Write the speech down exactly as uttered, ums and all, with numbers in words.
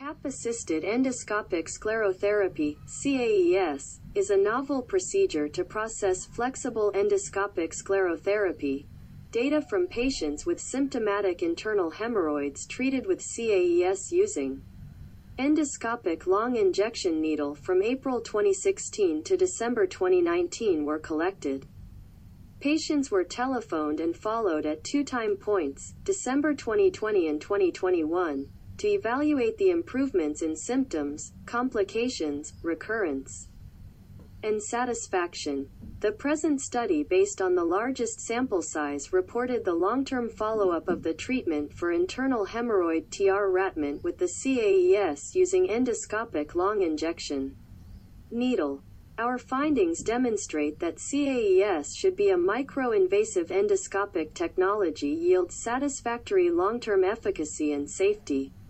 C A P-assisted endoscopic sclerotherapy, C A E S, is a novel procedure to process flexible endoscopic sclerotherapy, data from patients with symptomatic internal hemorrhoids treated with C A E S using endoscopic long injection needle from April twenty sixteen to December twenty nineteen were collected. Patients were telephoned and followed at two time points, December twenty twenty and twenty twenty-one, to evaluate the improvements in symptoms, complications, recurrence, and satisfaction. The present study, based on the largest sample size, reported the long-term follow-up of the treatment for internal hemorrhoid T R Ratment with the C A E S using endoscopic long injection needle. Our findings demonstrate that C A E S should be a micro-invasive endoscopic technology yields satisfactory long-term efficacy and safety.